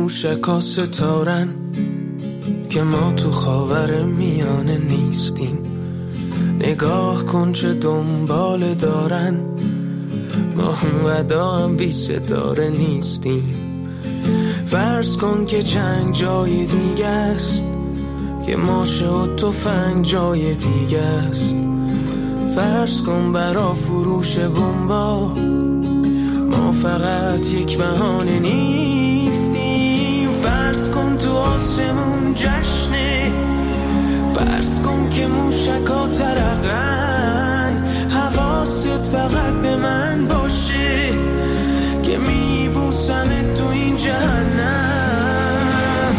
موشکا ستارن که ما تو خاور میانه نیستیم. نگاه کن چه دنبال دارن، ما اونقدر هم بی ستاره نیستیم. فرض کن که جنگ جای دیگه است، که ماشه و تفنگ جای دیگه است. فرض کن برا فروش بمبا ما فقط یک بهانه نیستیم. فرض کن تو آسمون جشنه، فرض کن که موشکا ترقن. حواست فقط به من باشه که میبوسمت تو این جهنم.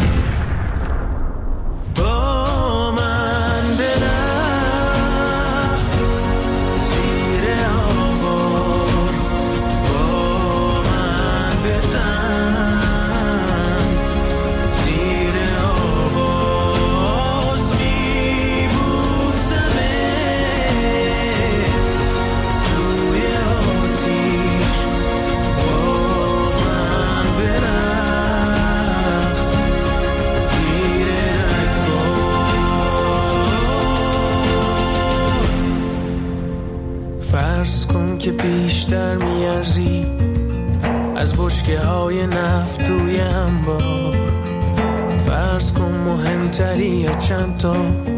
با من برقص زیر آوار، با من بزن زیر آواز. میبوسمت توی آتیش، با من برقص زیر رگبار. فرض کن که بیشتر میارزی از بشکه های نفت توی انبار. فرض کن مهمتری چند تا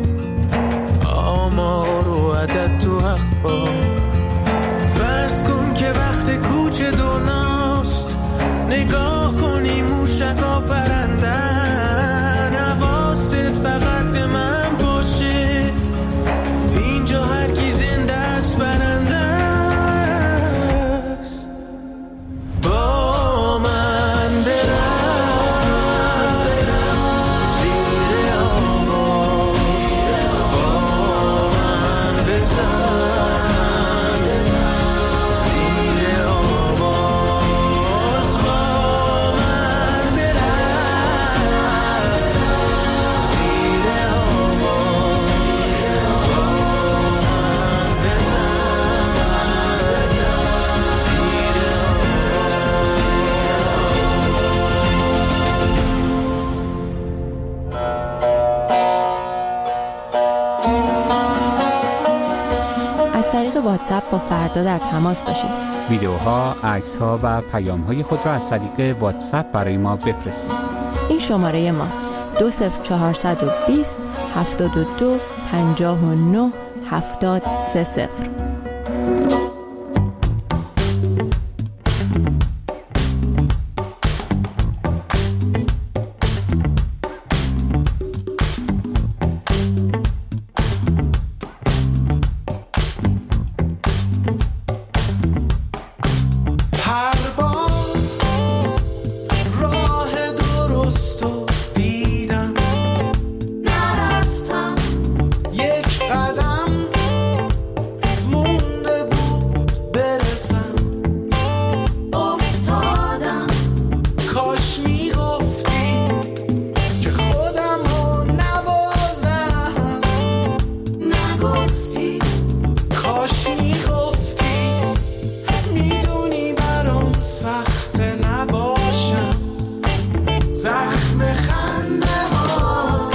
آمار و عدد تو اخبار. فرض کن که وقت کوچه دنیاست، نگاه کنی موشکا پرندن. حواست فقط به من باشه، اینجا هر کی زنده است برنده است. با من برقص زیر آوار، با من بزن زیر آواز. با من برقص زیر آوار، با من بزن زیر از طریق واتساپ با فردا در تماس باشید. ویدیوها، عکس‌ها و پیام‌های خود را از طریق واتساپ برای ما بفرستید. این شماره ماست: 20420 72 59 70 30. هر بار راه درستو دیدم، نرفتم یک قدم مونده بود برسم. افتادم کاش میگفتی که خودمو نبازم. نگفتی کاش میگفتی میدونی برام سخت نباشم. زخم خنده ها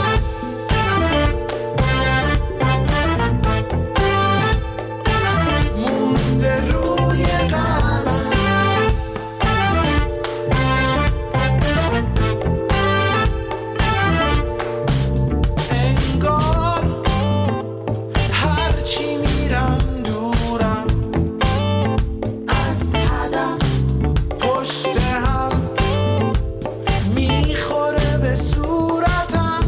مونده روی قلبم. انگار هرچی میرم دورم از هدف، پشت هم میخوره به صورتم.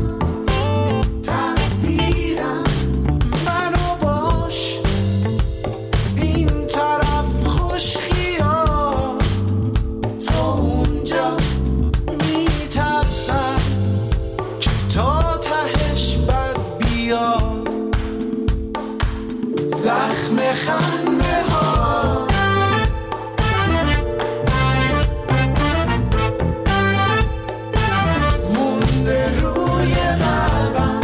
تقدیرم منو باش این طرف خوش خیال، تو اونجا میترسم که تا تهش بد بیاد. زخم خنده ها مونده روی قلبم.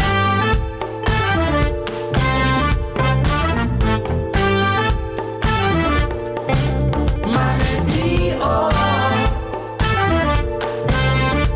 من بی آر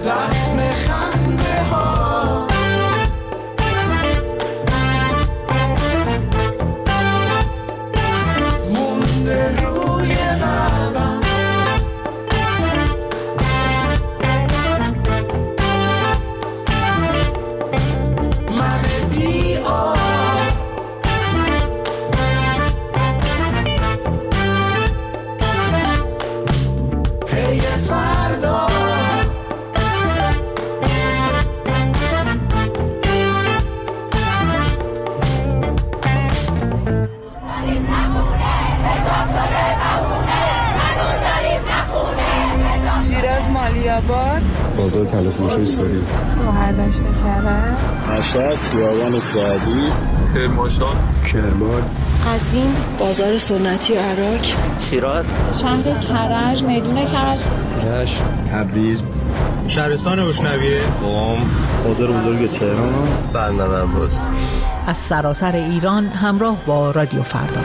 زخم خنده ها مونده روی قلبم. من بی آر پی فردا شیراز مالیاباد بازار تلفروشی ساری شهرداشت کرد مشهد خیابان سعدی کرمانشاه کرمان قزوین بازار سنتی عراق شیراز شهر کرج میدون کرج رشت تبریز شهرستان بشنویه قم بازار بزرگ تهران بندر عباس. از سراسر ایران همراه با رادیو فردا.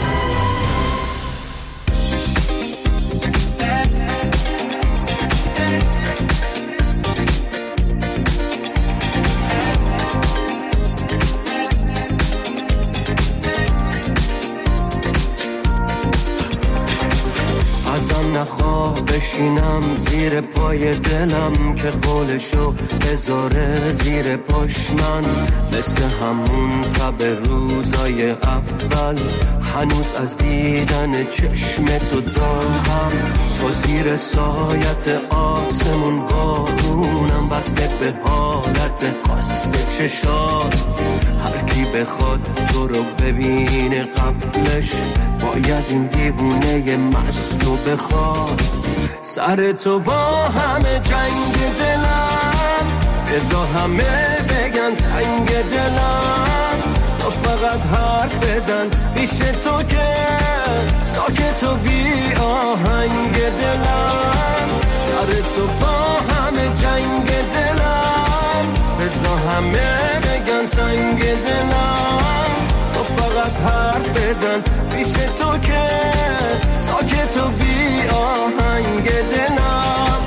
نخواه بشینم زیر پای دلم که قولشو بذاره زیر پاش من مثل همون تب روزای اول هنوز از دیدن چشم تو دارم تو زیر سایت آسمون بارونم بسته به حالت خاص چشات هر کی بخواد تو رو ببینه قبلش باید این دیوونه مستو بخواد سر تو با همه جنگ دلم بذار همه بگن سنگ دلم تو فقط حرف بزن پیش تو که ساکت و بی آهنگ دلم سر تو با همه جنگ دلم بذار همه بگن سنگ دلم تو فقط حرف بزن پیش تو که ساکت و بی آهنگ دلم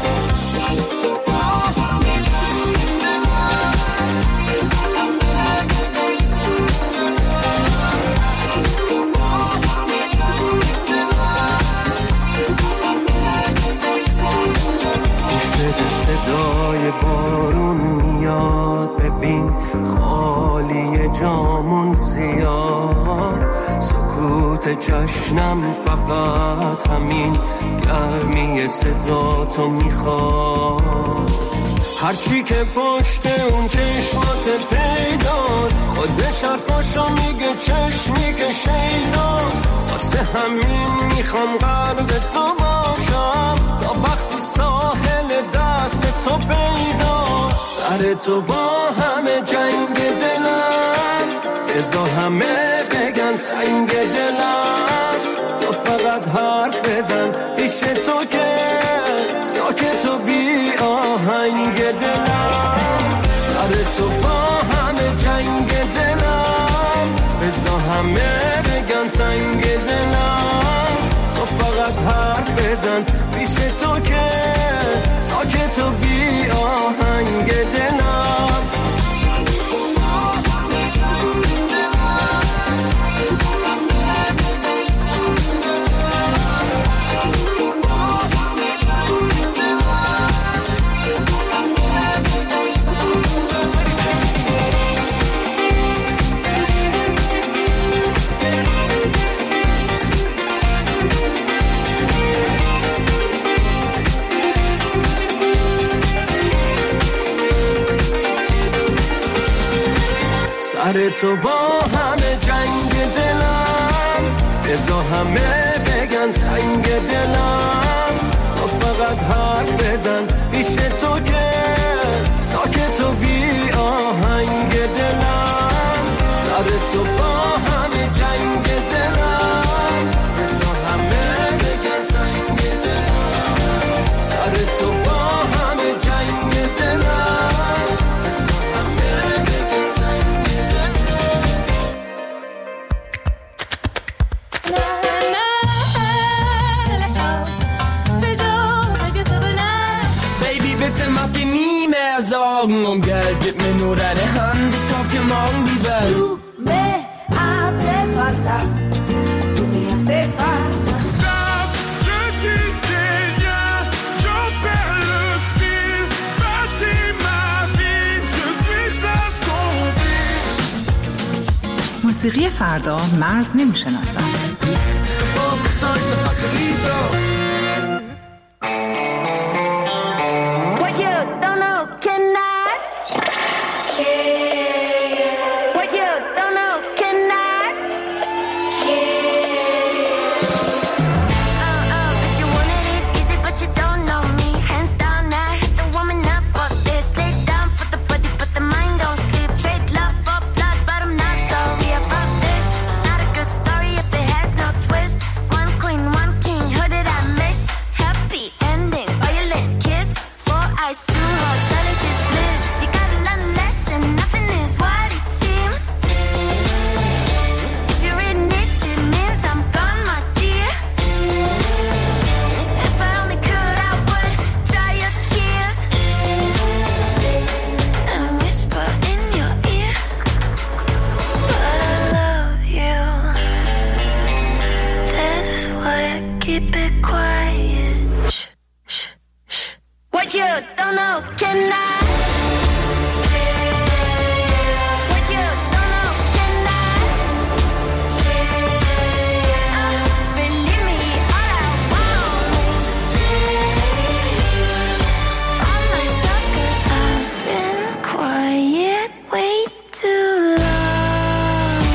صدای بارون میاد ببین خالی جامون زیاد سکوت جشنم فقط همین گرمی صدا تو میخواد هرچی که پشت اون چشمات پیداست خودش حرفاشو میگه چشمی که شیداست واسه همین میخوام قلب تو باشم تا وقتی ساحل دست تو پیداست سر تو با همه جنگ دلم بذار همه بگن سنگ دلم تو فقط حرف بزن پیش تو که ساکت و بی آهنگ دلم سر تو با همه جنگ دلم بذار همه بگن سنگ دلم تو فقط حرف بزن پیش تو که ساکت و بی آهنگ دلم سر تو با همه جنگ دلم بذار همه بگن سنگ دلم تو فقط حرف بزن پیش تو که ساکت و بی آهنگ دلم سر تو با همه جنگ دلم بذار همه بگن سنگ دلم سر تو با همه جنگ دلم به Sorgen und Geld, gib mir nur deine Hand, ich kauf dir morgen die Welt. Du me hace falta, tu me hace falta. Stop, je disais rien, j'en perds le fil, bâtis ma vie, je suis assombri. موسیقی فردا مرز نمیشناسد. What you don't know cannot. What you don't know cannot. But you wanted it easy, but you don't know me. Hands down, I hit the woman up for this. Lay down for the body, but the mind don't sleep. Trade love for blood, but I'm not sorry about this. It's not a good story if it has no twist. One queen, one king, who did I miss? Happy ending, violent kiss. 4 eyes, 2 hearts, silence is bliss. You gotta learn a lesson, nothing is what it seems. If you're in this, it means I'm gone, my dear. If I only could, I would dry your tears and whisper in your ear. But I love you. That's why I keep it quiet. Shh, shh, shh. What you don't know cannot. What you don't know cannot. Believe me, all I want is for myself, 'cause I've been quiet way too long.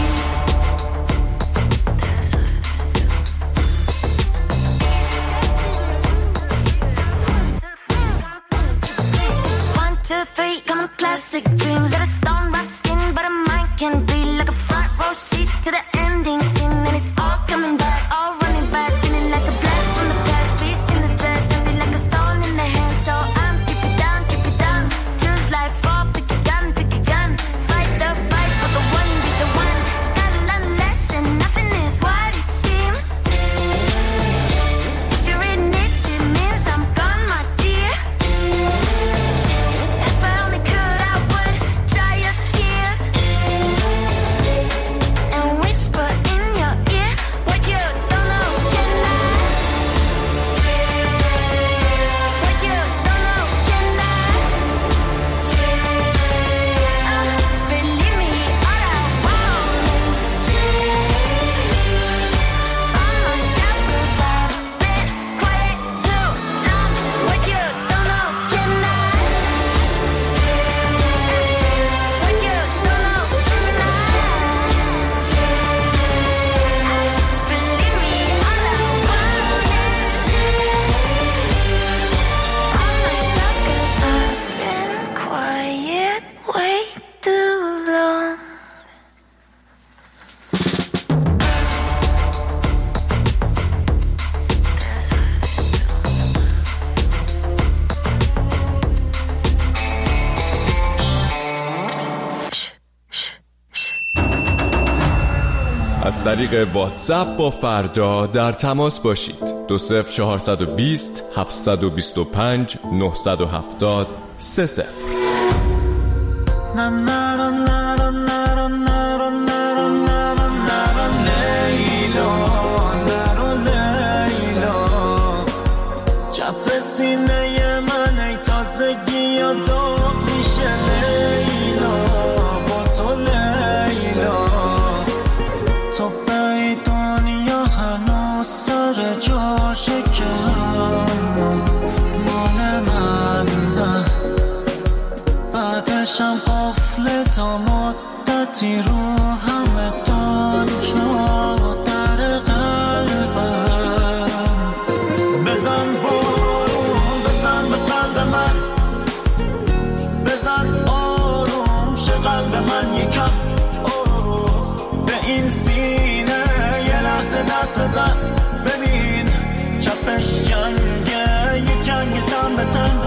One, two, three, come on, classic dreams. Got a stone rough skin, but a mind can be like a front row seat to the ending scene. And it's all coming back, all running back, feeling like a blast from the past. Peace in the dress, and be like a stone in the hand. So I'm keep it down, keep it down. Choose life, fall, pick a gun, pick a gun. Fight the fight for the one, be the one. Gotta learn a lesson, nothing is what it seems. If you're in this, it means I'm gone, my dear. If I only could, I would dry your tears and whisper in your ear. What you don't know cannot. What you don't know cannot. Believe me, all I want is for myself, 'cause I've been quiet too long. What you don't know cannot. What you don't know cannot. Believe me, all I want is for myself, 'cause I've been quiet way too long. از طریق واتساپ با فردا در تماس باشید. 20420 725 970 30. چپ سینه من ای تازگی یا داغ میشه لیلا، با تو لیلا. تو به دنیا هنوز سر جاشه که مال من نه. بعدشم قفل تا مدتی رو همه دنیا در قلبم. بزن بارون، بزن به قلب من، بزن آروم شه قلب من یکم. به این سینه یه لحظه دست بزن، ببین چپش جنگه، یه جنگ تن به تن.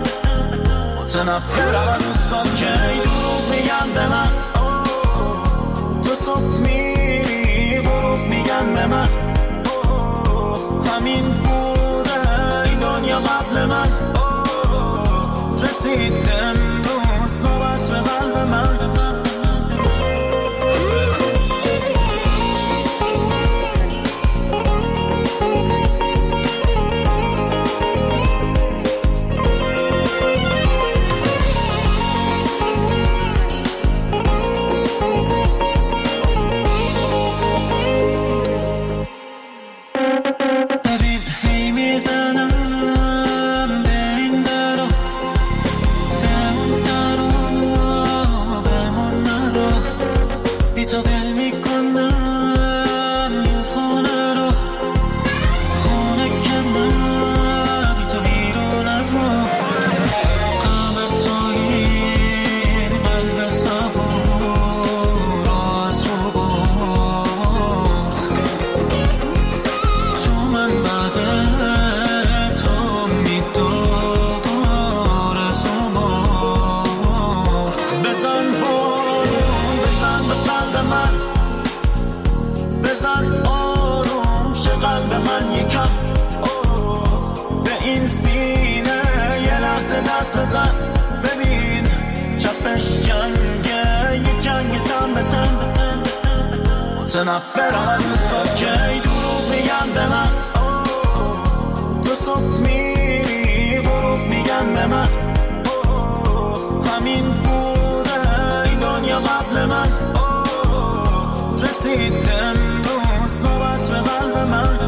متنفرم دوستان که دروغ میگن به من، تو صبح میری غروب میگن به من. همین بوده این دنیا قبل من، رسید امروز دست بزن ببین چپش جنگه یه جنگ تن به تن متنفرم ساکی دروغ میگن به من تو صبح میری غروب میگن به من همین بوده این دنیا قبل من رسید امروز نوبت به قلب من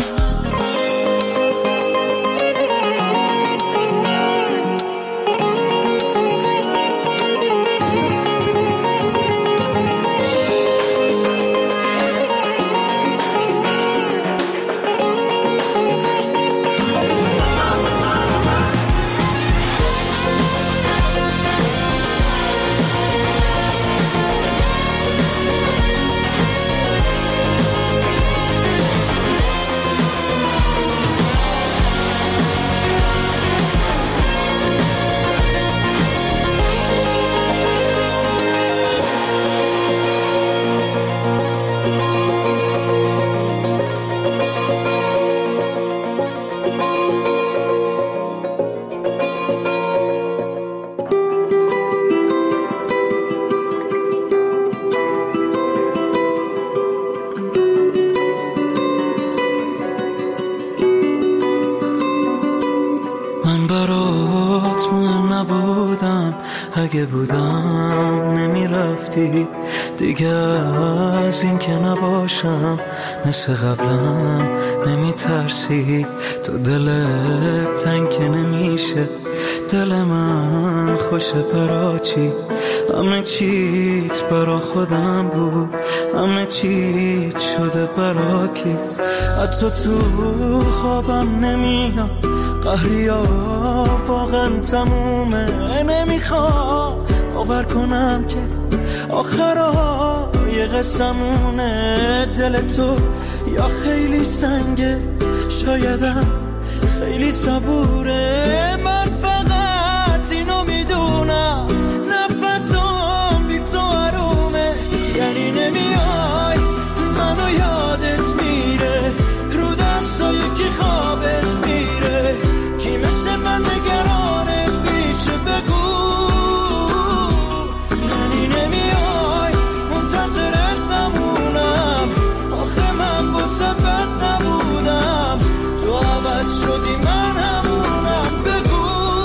اگه بودم نمیرفتی دیگه از این که نباشم مثل قبلم نمیترسی تو دلت تنگ که نمیشه دل من خوشه برا چی همه چیت برا خودم بود همه چیت شده برا کی حتی تو خوابم نمیاد قهریا واقعا تمومه نمیخوام باور کنم که آخرای قسمونه دل تو یا خیلی سنگه شایدم خیلی صبوره من فقط اینو میدونم نفسم بی تو آرومه یعنی نمیای منو یادت میره رو دستای کی خوابت میره کی مثل من نگرانه پیش بگو یعنی نمیای منتظرت نمونم آخه من واسه بد نبودم تو عوض شدی من همونم بگو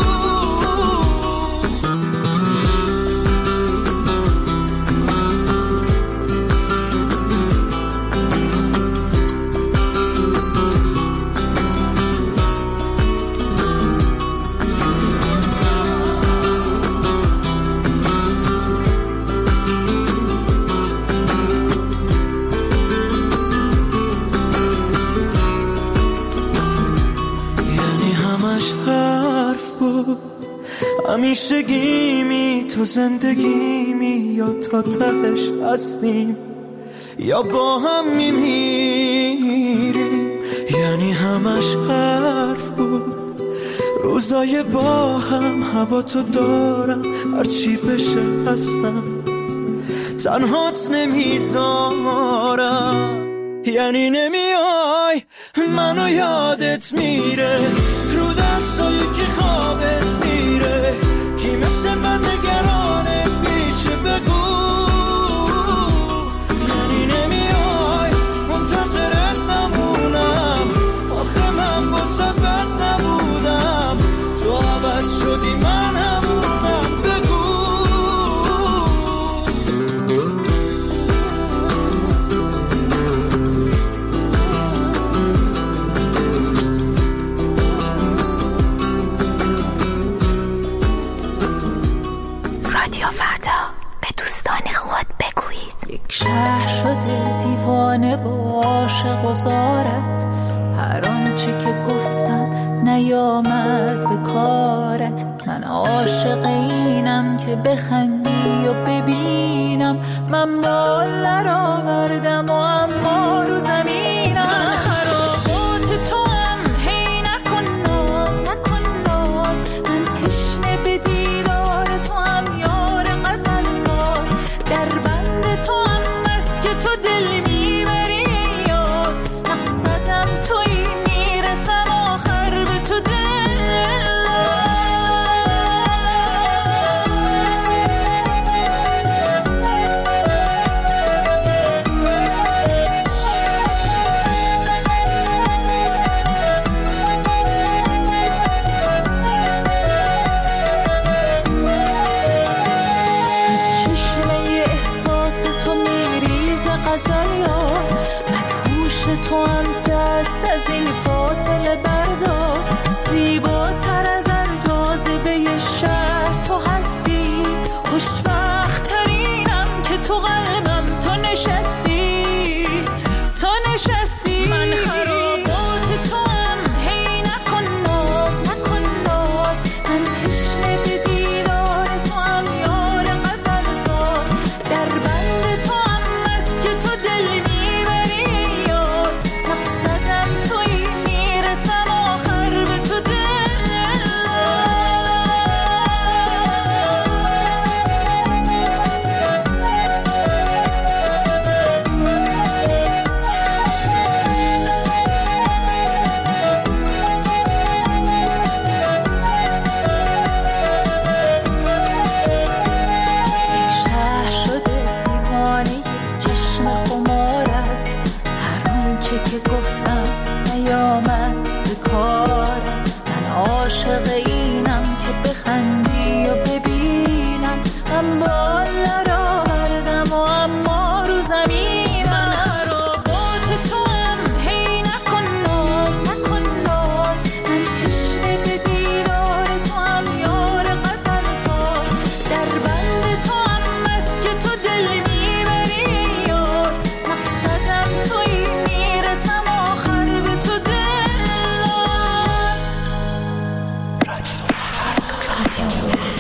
همیشه گیمی تو زندگیمی یا تا تهش هستیم یا با هم میمیریم یعنی همش حرف بود روزای با هم هوا تو دارم هرچی بشه هستم تنهات نمیذارم یعنی نمیای منو یادت میره رو دستای کی خوابت میره کی مثل من نگرانه پیش بگو یعنی نمیای منتظرت نمونم آخه من واسه بد نبودم تو عوض شدی من همونم بگو شهر شده دیوانه و عاشق و زارت هر آنچه که گفتم نیامد به کارت من عاشق اینم که بخندی و ببینم من بال نرآوردم و اما رو زمینم خرابات تو هم هی نکن ناز من تشنه به دیدار تو هم یار غزل ساز در بند تو هم بس که تو دل میبری یار مقصدم توی میرسم آخر به تو دل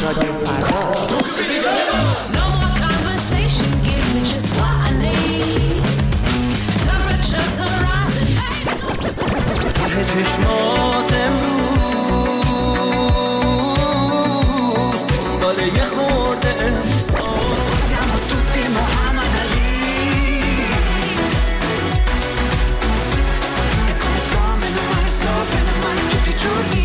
رادیو فردا. چشمات امروز دنبال یه خورده احساس siamo tutti Muhammad Ali e come sto bene male tutti i giorni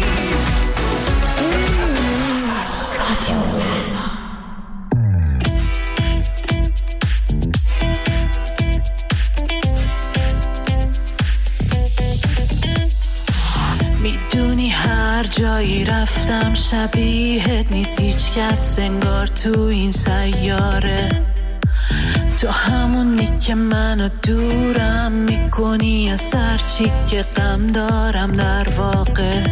هر جایی رفتم شبیهت نیست هیچ کس انگار تو این سیاره تو همونی که منو دورم میکنی از هرچی که غم دارم در واقع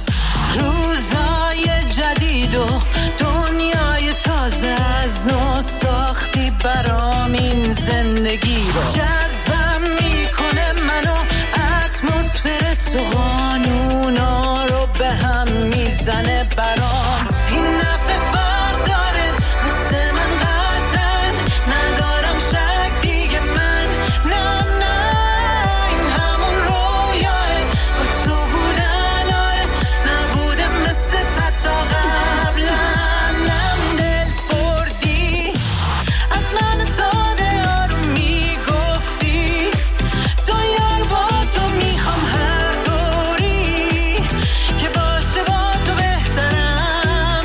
روزای جدید و دنیای تازه از نو ساختی برام این زندگی رو جذبم میکنه منو اتمسفر تو قانونا رو به هم میزنه برام این نفع فرق داره مثل من قطعا ندارم شک دیگه من نه این همون رویاه با تو بودن آره نبوده مثل تا قبلم دل بردی از من ساده آروم میگفتی تو یار با تو میخوام هر طوری که باشه با تو بهترم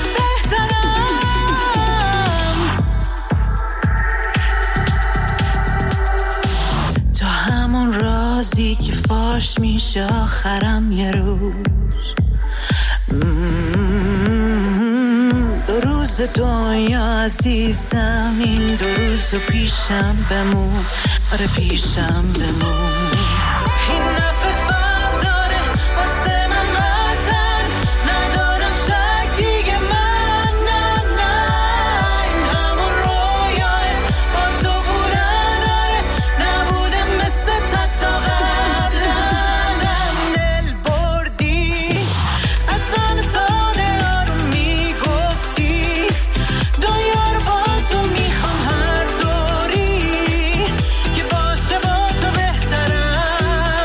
تو همون رازی که فاش میشه آخرم یه روز دو روز دنیا عزیزم این دو روز پیشم بمون آره پیشم بمون این نفع فرق داره واسه من قطعا ندارم شک دیگه من نه این همون رویاه با تو بودن آره نبوده مثل تا قبلم دل بردی از من ساده آروم میگفتی دنیا رو با تو میخوام هر طوری که باشه با تو بهترم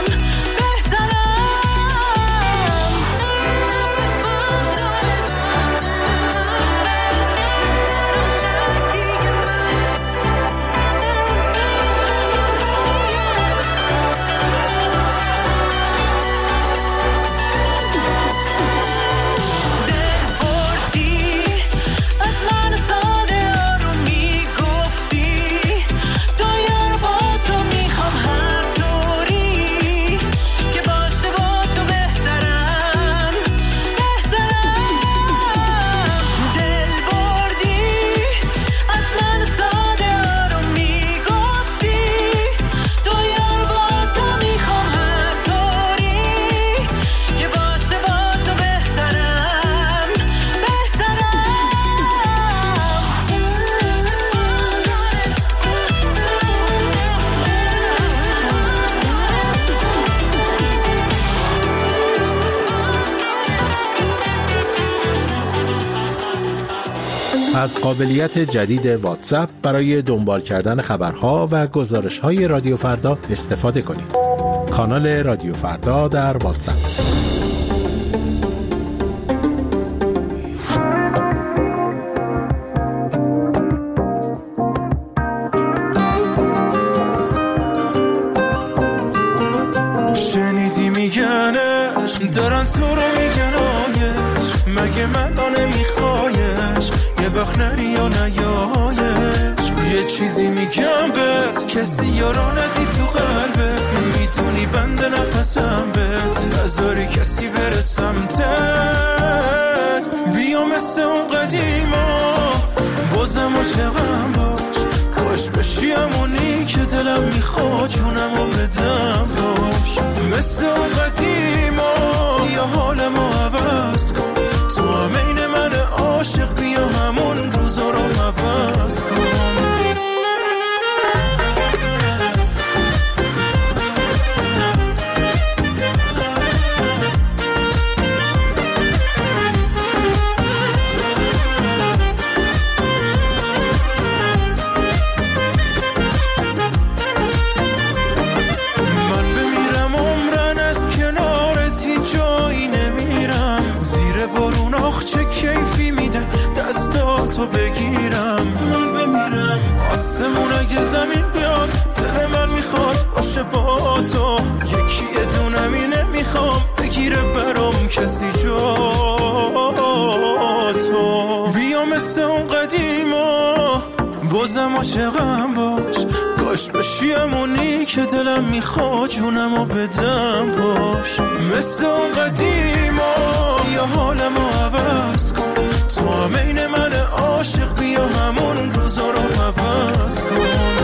از قابلیت جدید واتساپ برای دنبال کردن خبرها و گزارش‌های رادیو فردا استفاده کنید. کانال رادیو فردا در واتساپ. شنیدی میگنش دارن تو رو میگنایش مگه من نمیخوایش یه وقت نری یا نیایش یه چیزی میگم بهت کسی یارانتی تو قلبت میتونی بند نفسم بهت نذاری کسی بره سمتت بیا مثل اون قدیما بازم عاشقم باش کاش بشی همونی که دلم میخواد جونم رو بدم باش مثل اون قدیما یا حال ما عوض کن تو هم این من عاشق بیا همون روزا رو عوض کن چه کیفی میده دستاتو بگیرم من بمیرم. آسمون اگه زمین بیاد دل من میخواد باشه با تو، یکی دونم اینه میخوام بگیره برام کسی جا تو. بیا مثل اون قدیما بازم عاشقم باش، کاش بشیمونی که دلم میخواد جونمو بدم باش. مثل اون قدیما یا حالمو عوض کن، تو هم این من عاشق بیا همون روزا رو عوض کن.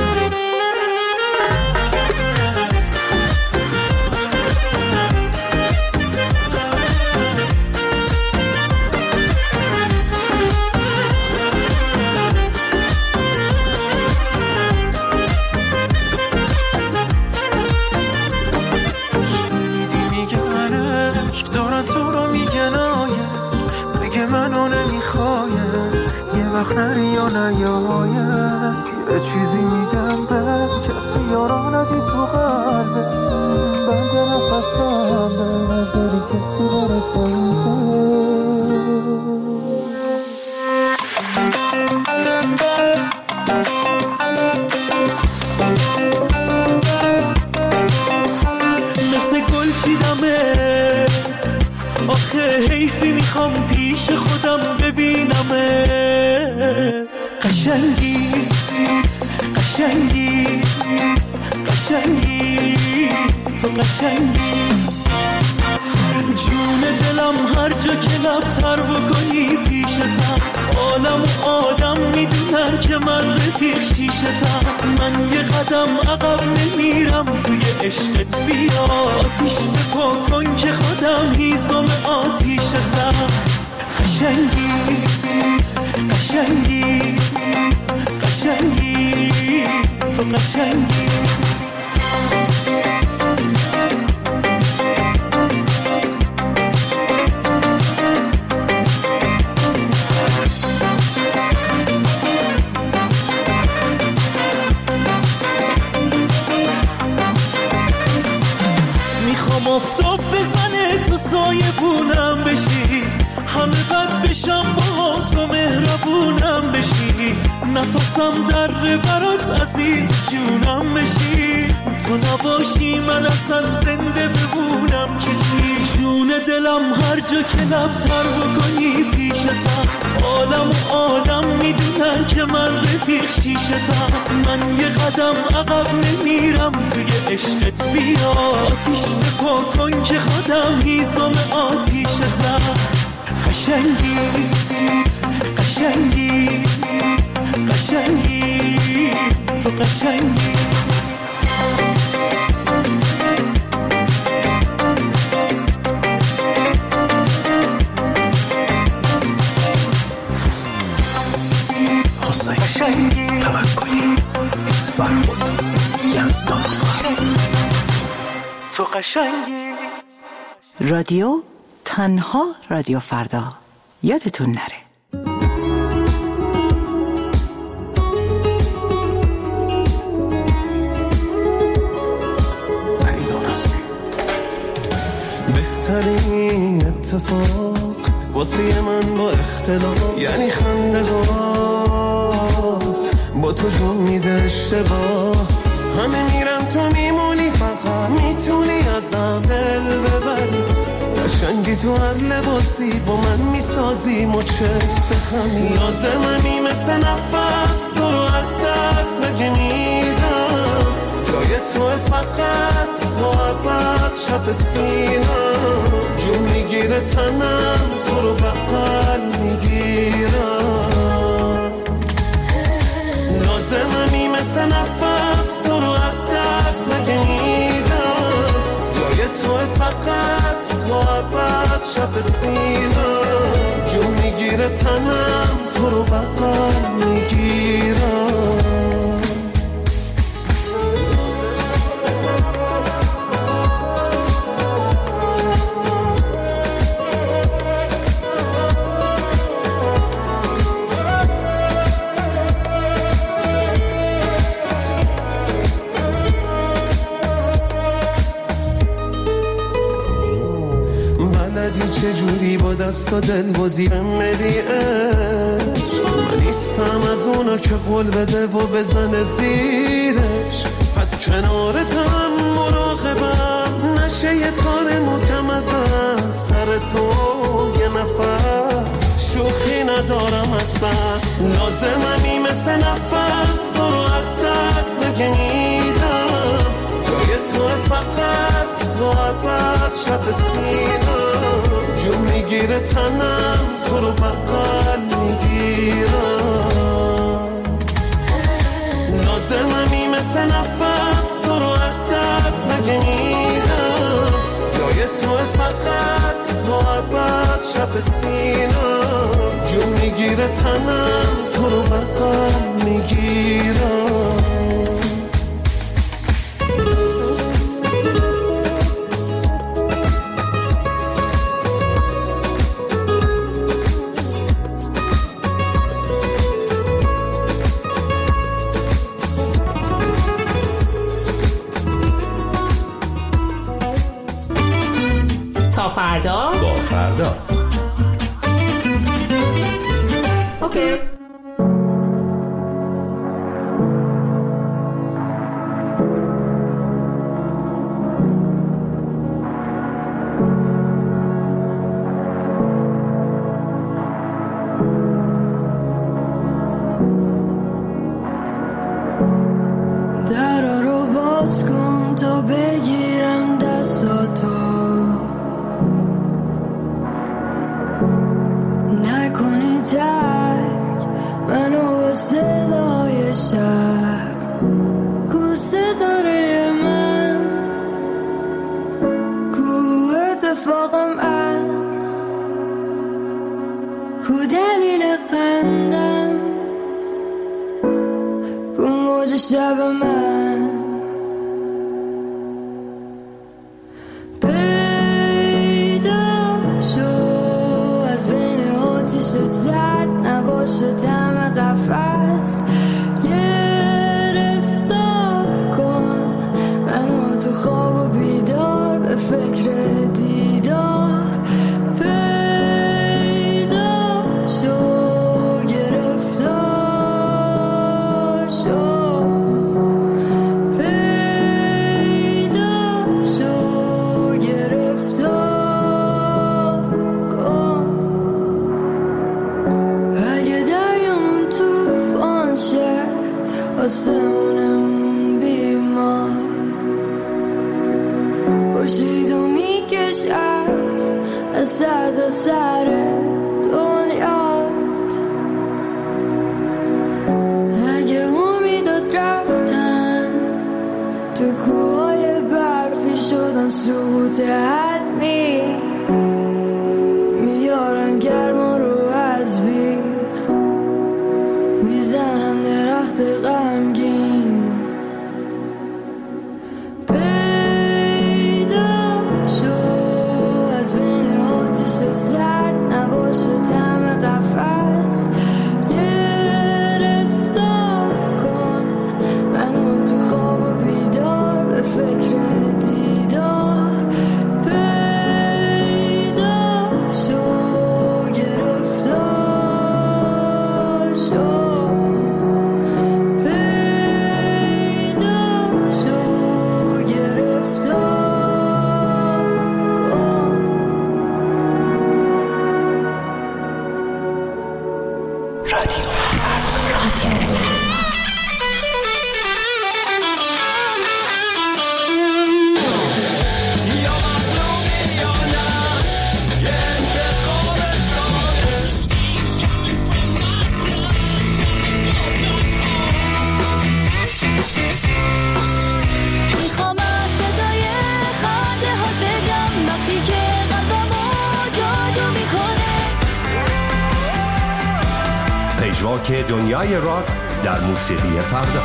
نری یا نیاید یه چیزی میگم به کسی یارا ندی تو قلبه، بند نفسم به نظری کسی برسه مثل گل چیدمت، آخه حیفی میخوام پیش خودم ببینمت. قشنگی قشنگی قشنگی تو قشنگی، جون دلم هر جا که لبتر بکنی پیشتم، عالم و آدم میدونن که من رفیق شیشتم. من یه قدم عقب نمیرم توی عشقت، بیا آتیش بپا کن که خودم هیزم آتیشتم. قشنگی قشنگی قشنگی تو قشنگی. میخوام آفتاب بزنه تو سایه بونم بشی، همه بد بشم با تو مهربونم بشی، نفسم در برات عزیز جونم بشی. تو نباشی من اصلا زنده بمونم که چی، جون دلم هر جا که لبتر بکنی پیشتم، عالم و آدم میدونن که من رفیق شیشتم. من یه قدم عقب نمیرم توی عشقت، بیا آتیش بپا کن که خودم هیزم آتیشتم. قشنگی قشنگی قشنگی تو قشنگی. حسین توکلی فرمود یزدانفر تو قشنگی. رادیو تنها رادیو فردا، یادتون نره. بهترین اتفاق واسه من با اختلاف یعنی خندهات با تو جون میده اشتباه. همه میرن تو میمونی، فقط میتونی ازم دل ببری. قشنگی تو هر لباسی با من میسازی مچفت خمی. لازممی مثل نفس تو رو از دست بگیرم، جای تو فقط تو عبد شب سینم. جون میگیره تنم تو رو بغل میگیرم. لازممی مثل نفس تو رو از دست بگیرم، جای تو فقط تو عبد شب سینم. جون میگیره تنم تو رو بغل میگیرم. چجوری با از تو دل گزیرم ندی عشق. من نیستم از اونا که قول بده و بزنه زیرش. پس کنارتم مراقبم نشه یه کار محکم ازم. سر تو یه نفر شوخی ندارم اصلا. لازممی مثل نفس تو رو از دست نگیرم. جای تو فقط زوابت شب سینم. جو میگیره تنم تو رو بغل میگیرم. لازممی مثل نفس تو رو از دست نگیرم. جای تو فقط زوابت شب سینم. جو میگیره تنم تو رو بغل میگیرم. تا فردا با فردا. اوکی. در رو باز کن تا بگیرم دستاتو. نکنی تک منو با صدای شهر. کو ستاره من، کو اتفاقم من، کو دلیل خندم، کو موج شب من. زد نباشه طعم قفس. گرفتار کن منو تو خواب و بیدار. به فکر دیدار پیدا شو. گرفتار شو. پیدا شو. گرفتار کن. آسمونم بیمار خورشید و میکشم از سر تا سر دنیات. اگه امیدات رفتن تو کوهای برفی شدن سقوط حتمی. میارن گرما رو از بیخ میزنن درخت غمگین. پیدا شو از بین آتش سرد نباشه طعم قفس. گرفتار کن منو تو خواب و بیدار. به فکر دیدار پیدا شو. گرفتار شو. پژواک دنیای راک در موسیقی فردا.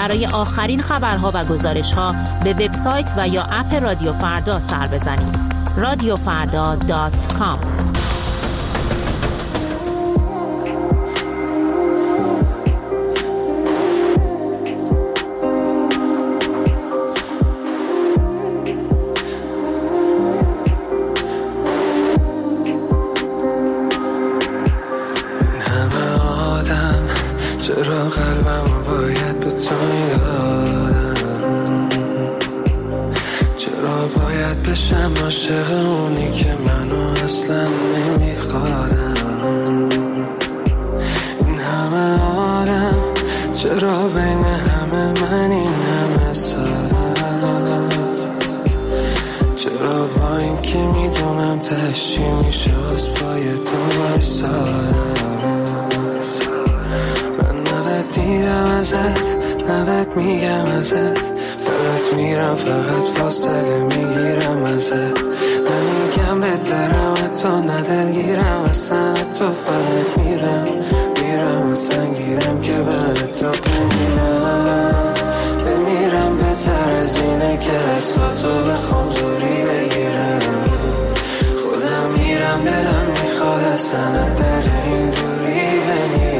برای آخرین خبرها و گزارش‌ها به وبسایت و یا اپ رادیو فردا سر بزنید. radiofarda.com. چرا قلبم باید به تو میدادم؟ چرا باید بشم عاشق اونی که منو اصلا نمیخوادم؟ این همه آدم چرا بین همه من این همه سادم؟ چرا با این که میدونم تشی میشه از پای تو بایستادم؟ دیدم ازت نبت میگم ازت، فقط میرم فقط فاصله میگیرم ازت، نمیگم بهترم تو ندلگیرم اصلا تو، فقط میرم اصلا گیرم که بعد تو بمیرم بهتر از اینه که از تو بخوام زوری بگیرم، خودم میرم دلم میخواد اصلا در این دوری بمیرم،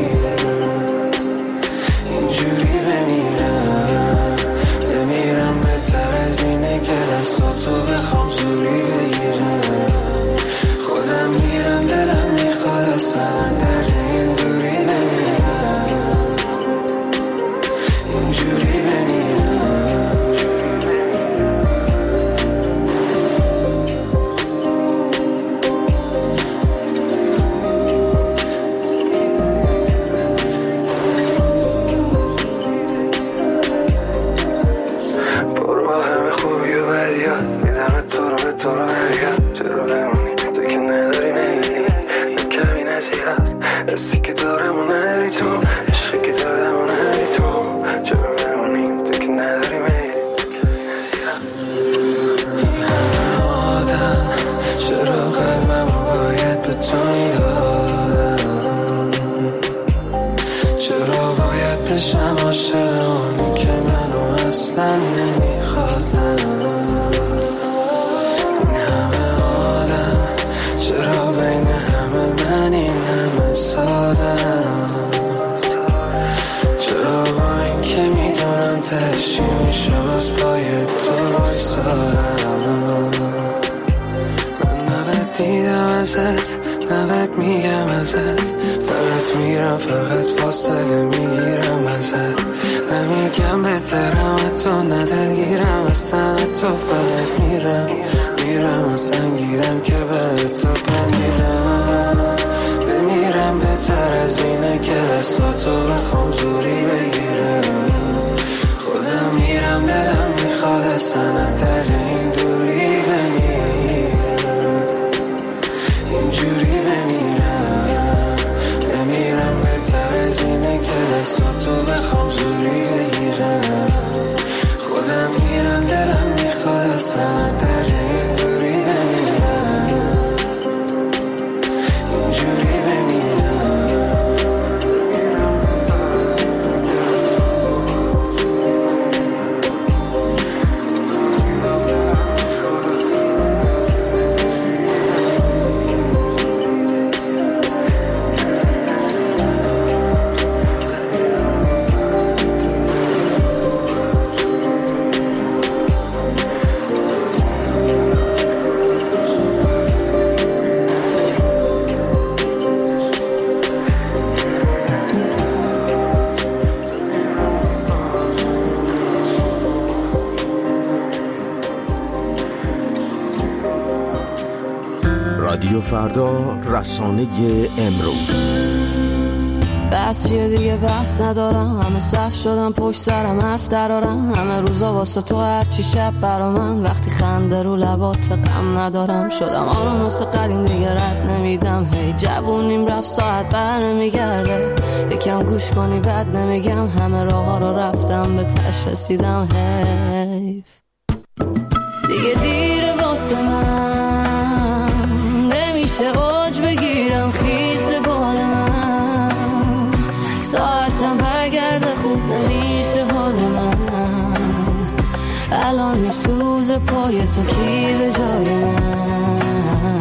بمیرم بهتر از اینه که دست تو بخوام زوری بگیرم، خودم میرم دلم میخواد اصلا در این دوری بمیرم، اینجوری بمیرم. چرا بمونی تو که نداری میلی، نه کمی نزیاد دستی که دارم و نداری تو، عشقی که دارم و نداری تو، چرا بمونی تو که نداری میلی. این همه آدم چرا قلبم باید به تو میدادم؟ چرا باید بشم عاشق اونی که منو اصلا نمیخوادم؟ چرا بین همه من این همه سادم؟ چرا با این که میدونم تشی میشه باز پای تو بایستادم؟ من نبت دیدم ازت نبت میگم ازت، فقط میرم فقط فاصله میگیرم ازت، نمیگم بهترم تو ندلگیرم اصلا تو، فقط میرم اصلا گیرم که بعد تو بمیرم بهتر از اینه که دست تو بخوام زوری بگیرم، خودم میرم دلم میخواد اصلا در این دوری بمیرم، اینجوری بمیرم بهتر از اینه که دست تو بخوام زوری بگیرم، خودم میرم دلم میخواد اصلا در این دوری بمیرم، اینجوری رادیو فردا، رسانه امروز. بس چیه دیگه بس ندارم، همه صف شدم پشت سرم حرف درارم، همه روزا واسه تو هرچی شب برا من، وقتی خنده رو لبات غم ندارم، شدم آروم واسه قدیم دیگه رد نمیدم، هی جوونیم رفت ساعت بر نمیگرده، یکم گوش کنی بد نمیگم، همه راه ها رو رفتم به تش رسیدم، حیف دیگه دیره واسه من، نمیشه اوج بگیرم خیس بال من، ساعتم برگرده خوب نمیشه ها الان میسوزه پای تو کی به جای من،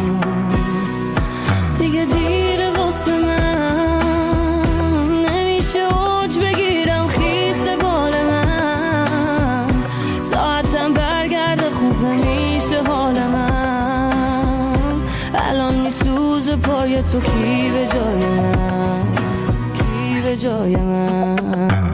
دیگه دیره واسه من، نمیشه اوج بگیرم خیس بال من، ساعتم برگرده خوب نمیشه حال من، الان میسوزه پای تو کی به جای من، کی به جای من.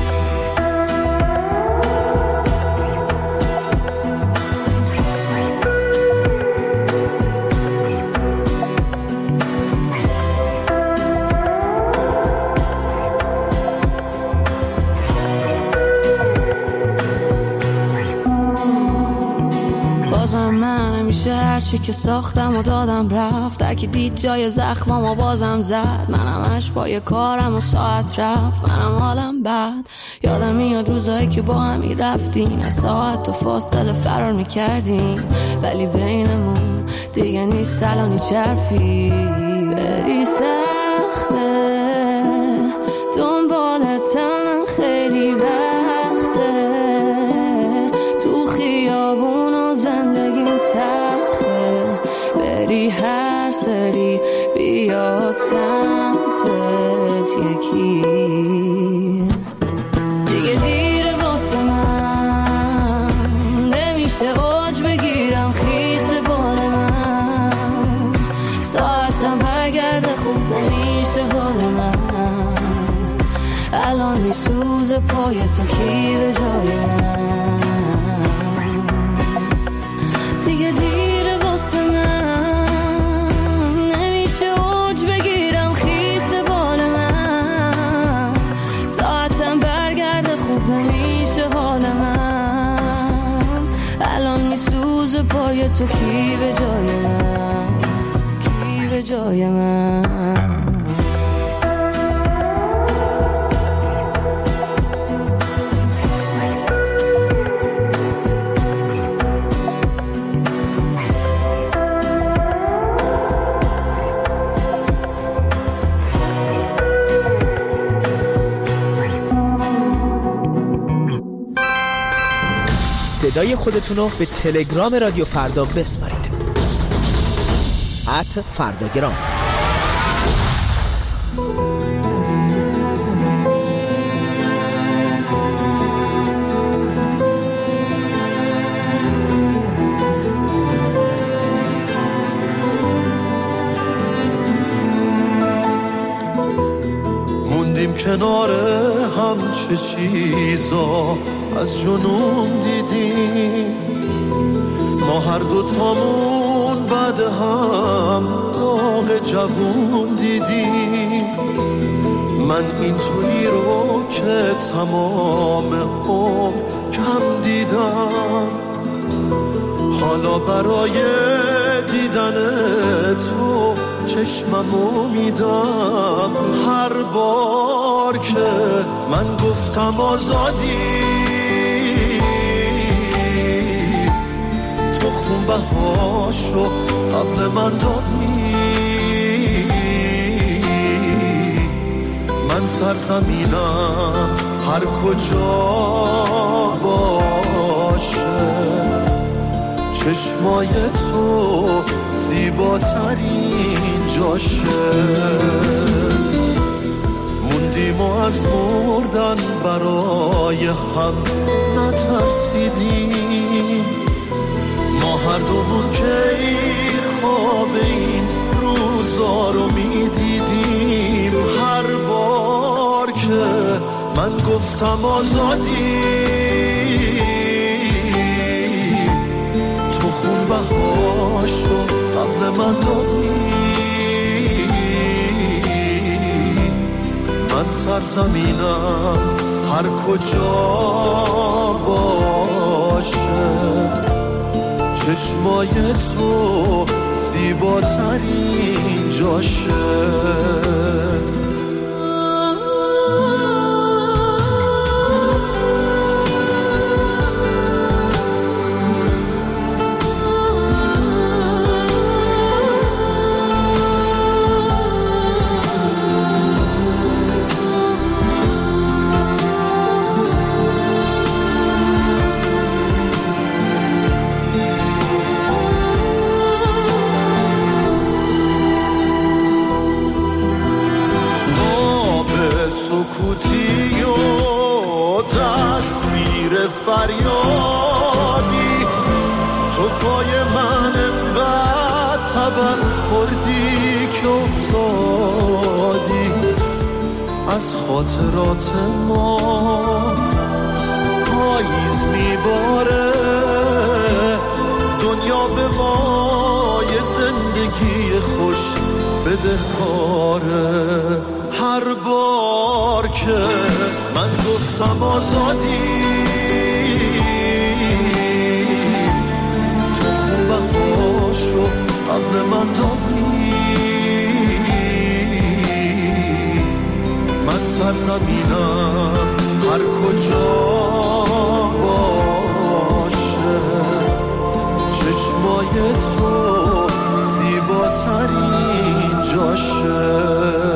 هرچی که ساختم و دادم رفت، در که دید جای زخمم و بازم زد، منم همش پای کارم و ساعت رفت، منم حالم بد. یادم میاد روزایی که با همی رفتیم، از ساعت و فاصله فرار میکردیم، ولی بینمون دیگه نیست الانی چرفی. بری سخته دنبالتم خیلی وقته، تو خیابون و زندگیم تلخه، بری هر سری بیاد سمتت یکی، دیگه دیره واسه من، نمیشه اوج بگیرم خیس بال من، ساعتم برگرده خوب نمیشه حال من، الان میسوزه پای تو کی به جای من، دیگه دیره واسه من، نمیشه اوج بگیرم خیس بال من، ساعتم برگرده خوب نمیشه حال من، الان میسوزه پای تو کی به جای من، کی به جای من. صدای خودتونو به تلگرام رادیو فردا بسپارید. @فرداگرام. موندیم کنار هم، چه چیزا از جنون دیدیم، ما هر دوتامون بعد هم داغ جوون دیدیم، من این تویی رو که تمام عمر کم دیدم، حالا برای دیدن تو چشممو میدم، هر بار که من گفتم آزادی تو خون بهاشو قبل من دادی، من سرزمینم هر کجا باشه، چشمای تو زیباترین جاشه، موندیم و از مردن برای هم نترسیدیم، ما هر دومون که خواب این روزا رو میدیدیم، هر بار که من گفتم آزادی تو خون بهاشو قبل من دادی، من سرزمینم هر کجا باشه، چشمای تو زیباترین جاشه. سکوتی و تصویر فریادی، تو پای من انقدر تبر خوردی که افتادی از خاطرات ما. پاییز میباره دنیا به ما یه زندگی خوش بدهکاره. هر بار که من گفتم آزادی، تو خوبه هاشو قبل من دادی. من سرزمینم هر کجا باشه، چشمای تو زیباترین جاشه.